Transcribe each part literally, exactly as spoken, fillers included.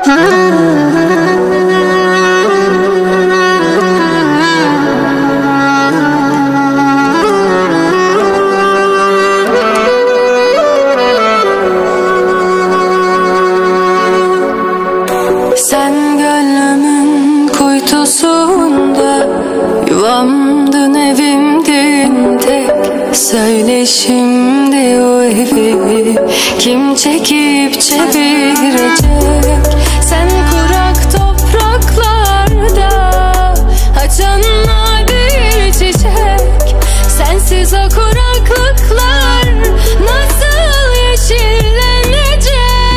Sen gönlümün kuytusunda, yuvamdın, evimdin tek. Söyle şimdi o evi kim çekip çevirecek? Sen kurak topraklarda açan nadir çiçek. Sensiz o kuraklıklar nasıl yeşillenecek?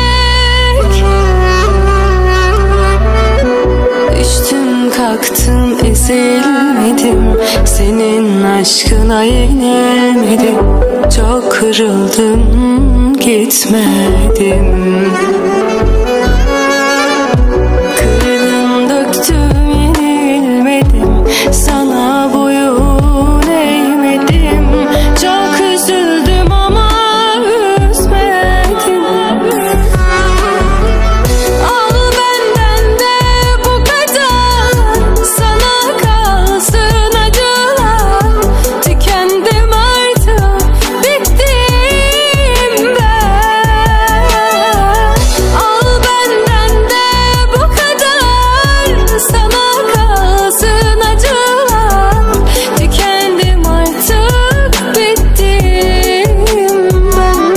Düştüm kalktım ezilmedim, senin aşkına yenemedim. Çok kırıldım gitmedim. Kırdım döktüm yenilmedim, sana boyun eğmedim. Çok üzüldüm ama üzmedim. Al benden de bu kadar, sana kalsın acılar. Tükendim artık, bittim ben. Al benden de bu kadar, sana kalsın acılar. Tükendim artık, bittim ben.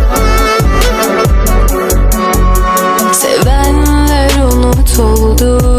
Sevenler unutuldu,